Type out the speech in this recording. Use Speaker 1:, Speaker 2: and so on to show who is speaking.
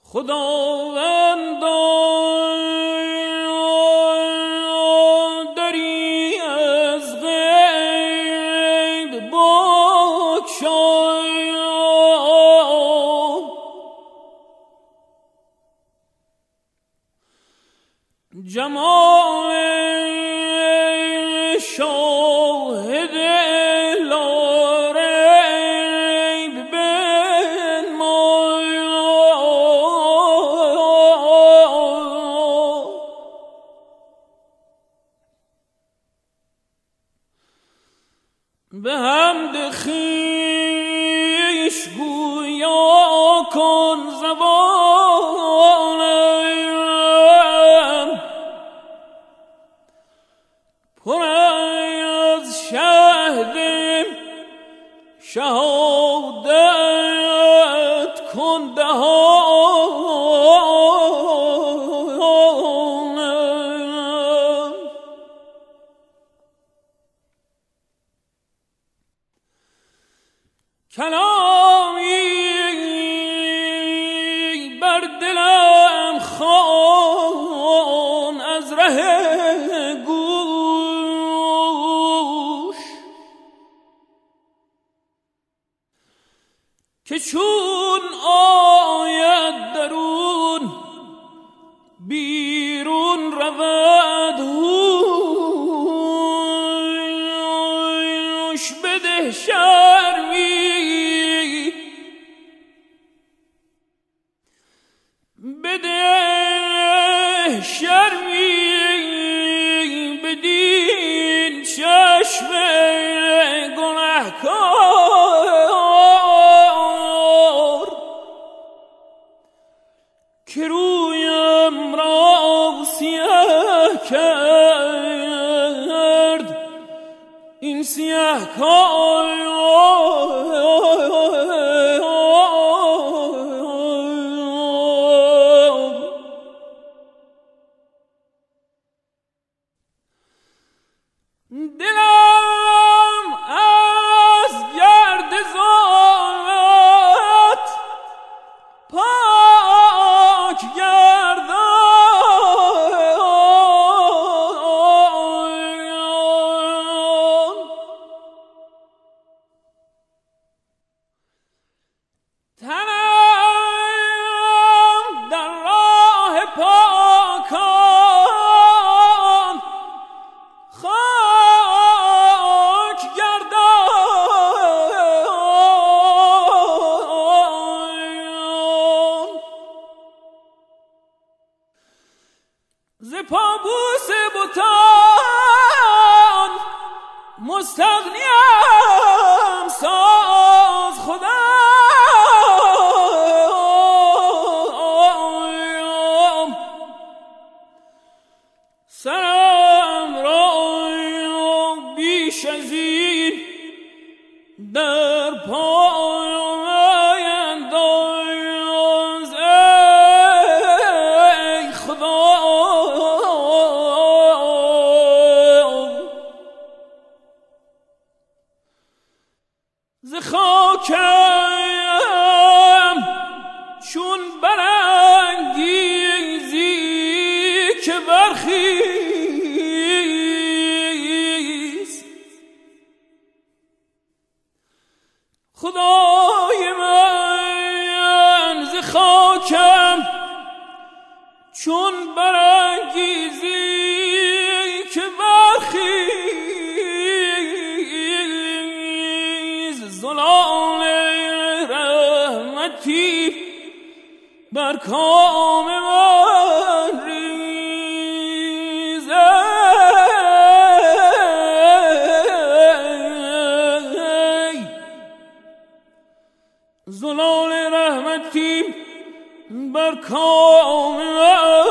Speaker 1: خداوندا دری از غیب بگشای، جمال شاهد لاریب بنمای، به حمد خویش گویا کن زبانم، پر از شهد شهادت کن دهانم، کلامی بر دلم خوان از ره گوش، که چون آید درون بیرون رود هوش، بده شرمی بده شرمی بدین چشم گنهکار، که رویم را سیاه کرد این سیاه کار. دلم از گرد ظلمت پاک گردان، تنم در راه پاکان خاک گردان، ز پابوس بتان مستغنیم ساز خدایم، سرم را بیش از این در پای انداز ای خدا، ز خاکم چون برانگیزی که برخیز، خدای من ز خاکم چون برانگیزی که برخیز، زلال رحمتی بر کام من ریز، زلال رحمتی بر کام من